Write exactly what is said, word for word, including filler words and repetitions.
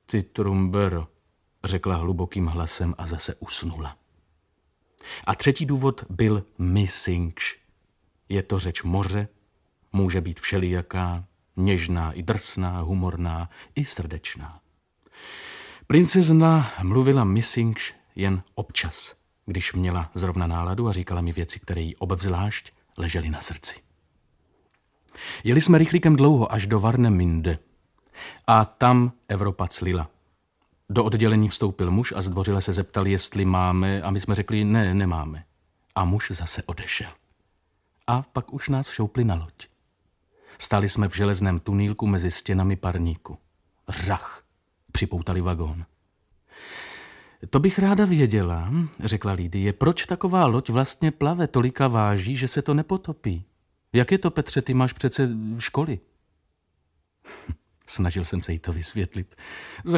Ty trumbero, řekla hlubokým hlasem a zase usnula. A třetí důvod byl missing. Je to řeč moře, může být všelijaká, něžná i drsná, humorná i srdečná. Princezna mluvila missing jen občas, když měla zrovna náladu a říkala mi věci, které jí obzvlášť ležely na srdci. Jeli jsme rychlíkem dlouho až do Warnemünde a tam Evropa clila. Do oddělení vstoupil muž a zdvořile se zeptal, jestli máme, a my jsme řekli, ne, nemáme. A muž zase odešel. A pak už nás šoupli na loď. Stáli jsme v železném tunýlku mezi stěnami parníku. Řach, připoutali vagón. To bych ráda věděla, řekla Lydie, proč taková loď vlastně plave, tolika váží, že se to nepotopí. Jak je to, Petře, ty máš přece školy? Snažil jsem se jí to vysvětlit. Za